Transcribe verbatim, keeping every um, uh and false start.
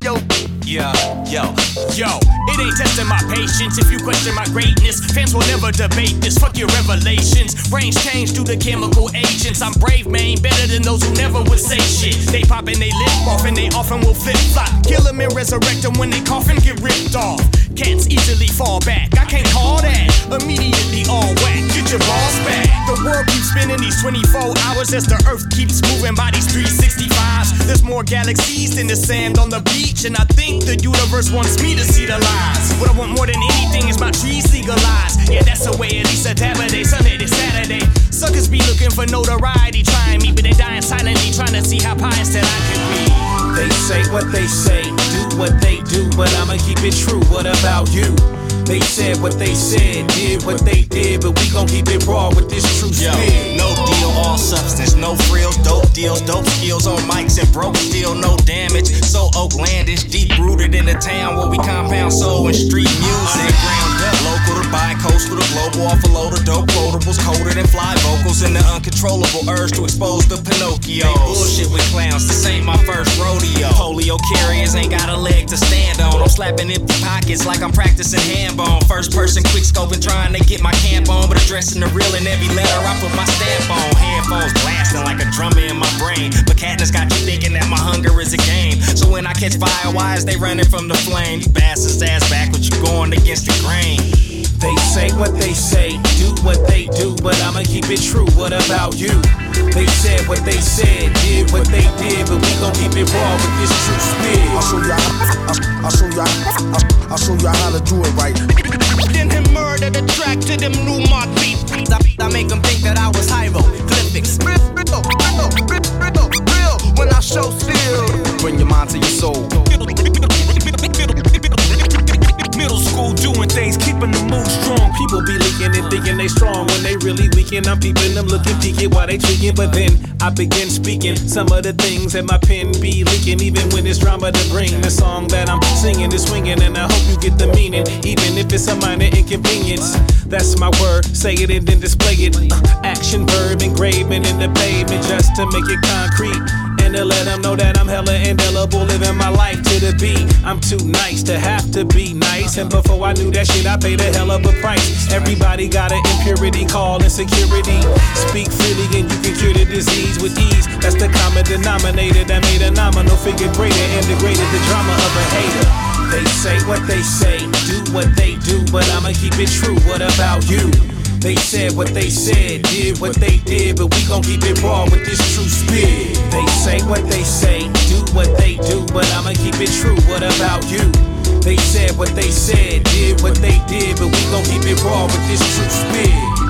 yo. Yeah, yo, yo, it ain't testing my patience if you question my greatness. Fans will never debate this, fuck your revelations. Brains change due to chemical agents. I'm brave, man, better than those who never would say shit. They pop and they lip off and they often will flip-flop. Kill them and resurrect them when they cough and get ripped off. Cats easily fall back, I can't call that. Immediately all whack, get your balls back. The world keeps spinning these twenty-four hours as the earth keeps moving by these three sixty-fives. There's more galaxies than the sand on the beach, and I think the universe wants me to see the lies. What I want more than anything is my trees legalized. Yeah, that's the way at least a Saturday, Sunday to Saturday. Suckers be looking for notoriety, trying me, but they dying silently, trying to see how pious that I could be. They say what they say, do what they do, but I'ma keep it true. What about you? They said what they said, did what they did, but we gon' keep it raw with this true Yo, spit. no deal, all substance, no frills, dope deals, dope skills on mics and broke steel, no damage. So Oaklandish, deep rooted in the town where we compound soul and street music. Ground up, local to bi-coastal to global, off a load of dope quotables, colder than fly vocals, and the uncontrollable urge to expose the Pinocchios. They bullshit with clowns, this ain't my first rodeo. Polio carriers ain't got a leg to stand on. I'm slapping empty pockets like I'm practicing handball. First person quick scoping, trying to get my camp on, but addressing the real in every letter I put my stamp on. Headphones blasting like a drummer in my brain, but Katniss got you thinking that my hunger is a game. So when I catch fire, why is they running from the flame? You bastards ass back with you going against the grain. They say what they say, do what they do, but I'ma keep it true. What about you? They said what they said, did what they did, but we gon' keep it raw with this true spit. I'll show you how, I'll, I'll show you how, I'll, I'll show you how to do it right. Then him murder the track to them new mod beats. I, I make them think that I was hieroglyphics. Real, real, real, real, real, when I show still. Bring your mind to your soul. Middle school doing things, keeping the mood strong. People be leaking and thinking they strong when they really weaken. I'm peeping them looking peeking while they tweaking, but then I begin speaking some of the things that my pen be leaking. Even when it's drama to bring, the song that I'm singing is swinging, and I hope you get the meaning, even if it's a minor inconvenience. That's my word, say it and then display it. Uh, action verb engraving in the pavement just to make it concrete. And to let them know that I'm hella indelible, living my life to the beat. I'm too nice to have to be nice, and before I knew that shit, I paid a hell of a price. Everybody got an impurity called insecurity. Speak freely and you can cure the disease with ease. That's the common denominator that made a nominal figure greater and degraded the drama of a hater. They say what they say, do what they do, but I'ma keep it true. What about you? They said what they said, did what they did, but we gon' keep it raw with this true spit. They say what they say, do what they do, but I'ma keep it true. What about you? They said what they said, did what they did, but we gon' keep it raw with this true spit.